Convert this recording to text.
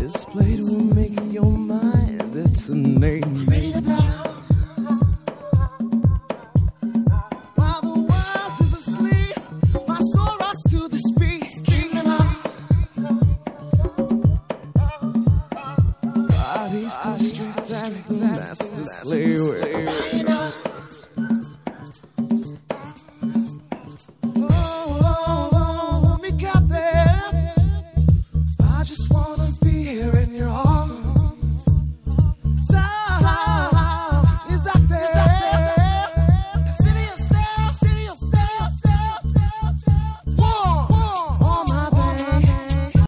This plate will make your mind. It's a name. Ready to blow.